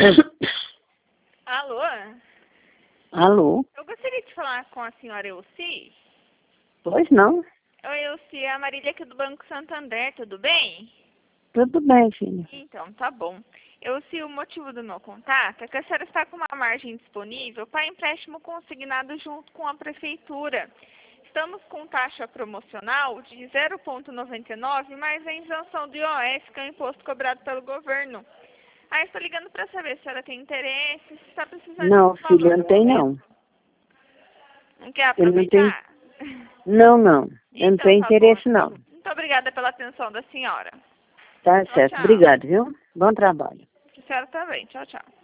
Alô? Alô? Eu gostaria de falar com a senhora Elci. Pois não? Oi, Elci, é a Marília aqui do Banco Santander, tudo bem? Tudo bem, filha. Então, tá bom. Elci, o motivo do meu contato é que a senhora está com uma margem disponível para empréstimo consignado junto com a prefeitura. Estamos com taxa promocional de 0,99 mais a isenção do IOF, que é o imposto cobrado pelo governo. Aí estou ligando para saber se a senhora tem interesse, se está precisando Não, de filha, valor não tem no não. momento. Não quer Eu não tenho. aproveitar? Não, não. Eu não Então tenho tá bom. interesse, não. Muito obrigada pela atenção da senhora. Tá Tchau, certo. tchau. Obrigado, viu? Bom trabalho. A senhora também. Tchau, tchau.